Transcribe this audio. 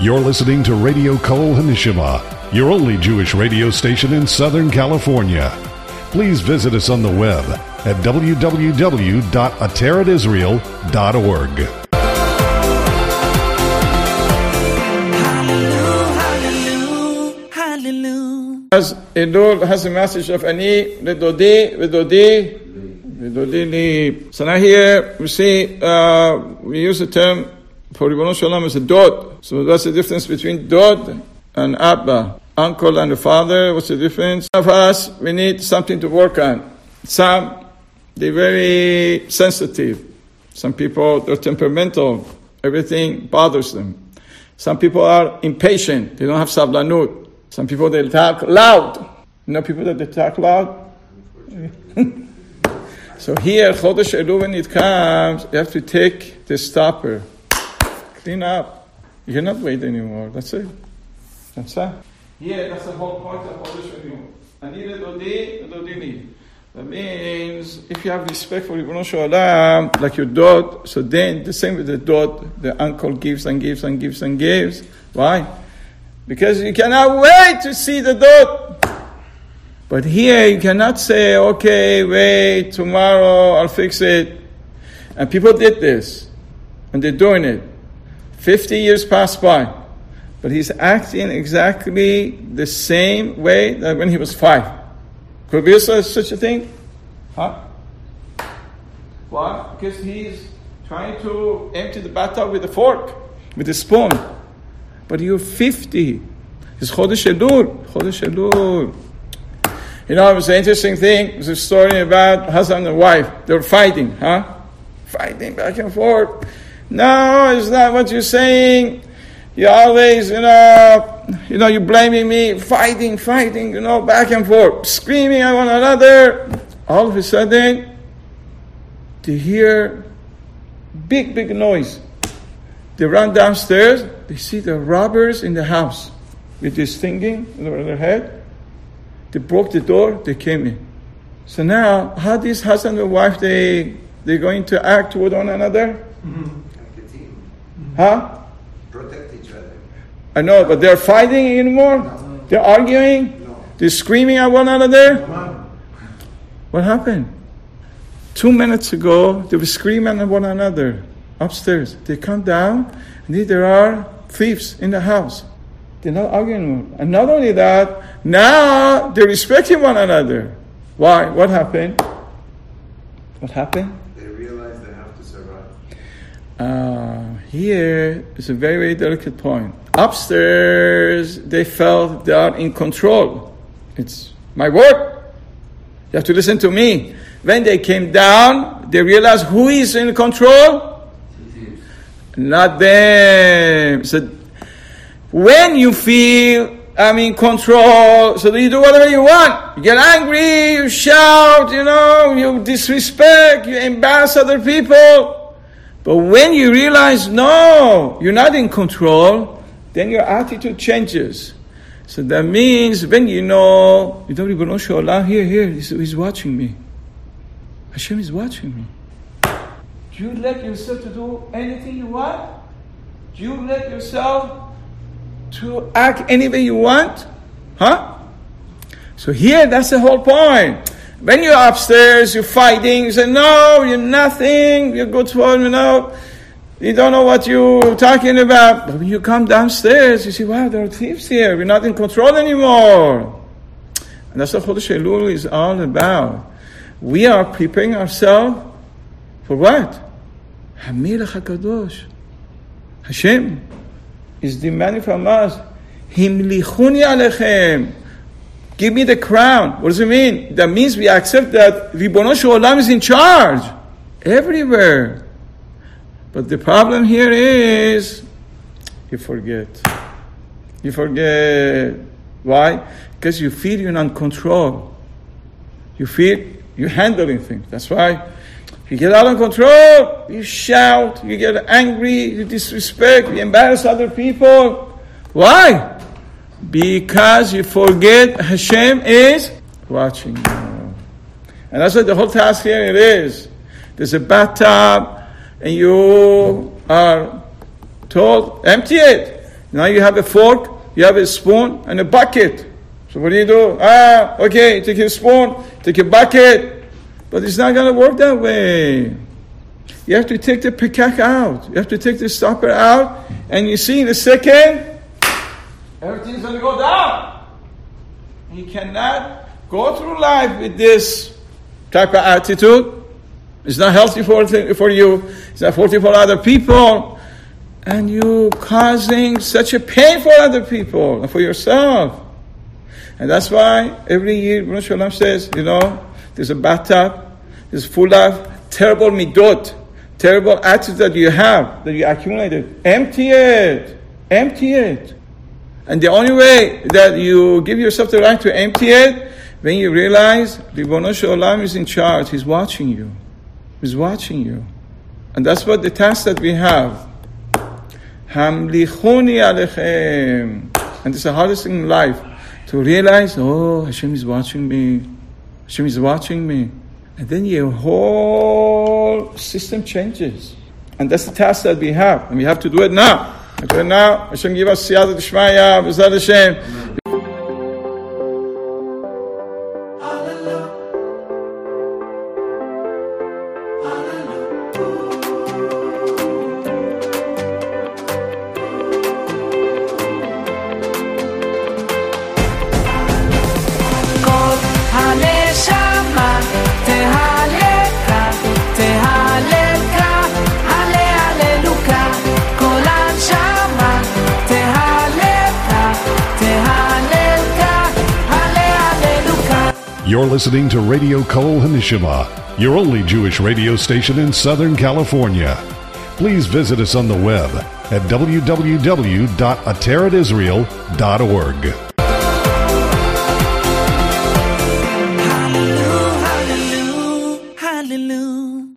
You're listening to Radio Kol Hanishima, your only Jewish radio station in Southern California. Please visit us on the web at www.ateradisrael.org. As Elul has a message of Ani, Vedodi, Vedodi, Vedodi li. So now here we see, we use the term for Ribono Shel Olam as a dod. So what's the difference between dod and Abba? Uncle and the father, what's the difference? Of us, we need something to work on. Some, they're very sensitive. Some people, they're temperamental. Everything bothers them. Some people are impatient. They don't have sablanut. Some people, they talk loud. You know people that they talk loud? So here, Chodesh Elul, when it comes, you have to take the stopper. Clean up. You cannot wait anymore. That's it. That's it. Here, that's the whole point of Chodesh Elul. Ani ledodi, ledodi li. That means, if you have respect for Ribono Shel Olam, like your dad, so then, the same with the dad, the uncle gives and gives and gives and gives. Why? Because you cannot wait to see the dot. But here you cannot say, okay, wait, tomorrow I'll fix it. And people did this. And they're doing it. 50 years passed by. But he's acting exactly the same way that when he was 5. Could be such a thing? Huh? Why? Because he's trying to empty the bathtub with a fork, with a spoon. But you're 50. It's Chodesh Elul. Chodesh Elul. You know, it was an interesting thing. It was a story about husband and wife. They were fighting, Fighting back and forth. No, it's not what you're saying. You always, you're blaming me. Fighting, back and forth. Screaming at one another. All of a sudden, they hear big noise. They run downstairs. They see the robbers in the house with this thinking over their head. They broke the door. They came in. So now, how this husband and wife, they're going to act toward one another? Like a team. Huh? Protect each other. I know, but they're fighting anymore? No. They're arguing? No. They're screaming at one another? No. What happened? 2 minutes ago, they were screaming at one another upstairs. They come down, and there are thieves in the house. They're not arguing anymore. And not only that, now they're respecting one another. Why? What happened? What happened? They realize they have to survive. Here is a very, very delicate point. Upstairs, they felt they are in control. It's my word. You have to listen to me. When they came down, they realized who is in control? Not them. So when you feel I'm in control, so you do whatever you want. You get angry, you shout, you disrespect, you embarrass other people. But when you realize, no, you're not in control, then your attitude changes. So that means when Ribono Shel Olam, here, he's watching me. Hashem is watching me. Do you let yourself to do anything you want? Do you let yourself to act any way you want? So here, that's the whole point. When you're upstairs, you're fighting, you say, no, you're nothing, you're good for, you don't know what you're talking about. But when you come downstairs, you see, wow, there are thieves here, we're not in control anymore. And that's what Chodesh Elul is all about. We are preparing ourselves for what? HaMelech HaKadosh. Hashem is demanding from us, Himlichuni Alechem. Give me the crown. What does it mean? That means we accept that Ribono Shel Olam is in charge. Everywhere. But the problem here is, you forget. You forget. Why? Because you feel you're not in control. You feel you're handling things. That's why you get out of control, you shout, you get angry, you disrespect, you embarrass other people. Why? Because you forget Hashem is watching you. And that's what the whole task here it is. There's a bathtub, and you are told, empty it. Now you have a fork, you have a spoon, and a bucket. So what do? Okay, take your spoon, take your bucket. But it's not going to work that way. You have to take the pekach out. You have to take the stopper out. And you see, in a second, everything's going to go down. You cannot go through life with this type of attitude. It's not healthy for you. It's not healthy for other people. And you causing such a pain for other people and for yourself. And that's why every year, Ibn Shalom says, there's a bathtub, it's full of terrible midot, terrible attitudes that you have, that you accumulated. Empty it. Empty it. And the only way that you give yourself the right to empty it, when you realize Ribono Shel Olam is in charge. He's watching you. He's watching you. And that's what the task that we have. Hamlichuni alechem. And it's the hardest thing in life. To realize, Hashem is watching me. Hashem is watching me. And then your whole system changes. And that's the task that we have. And we have to do it now. Do it now. Hashem give us siyata d'shmaya. B'ezrat Hashem. You're listening to Radio Kol HaNeshama, your only Jewish radio station in Southern California. Please visit us on the web at www.ateratisrael.org.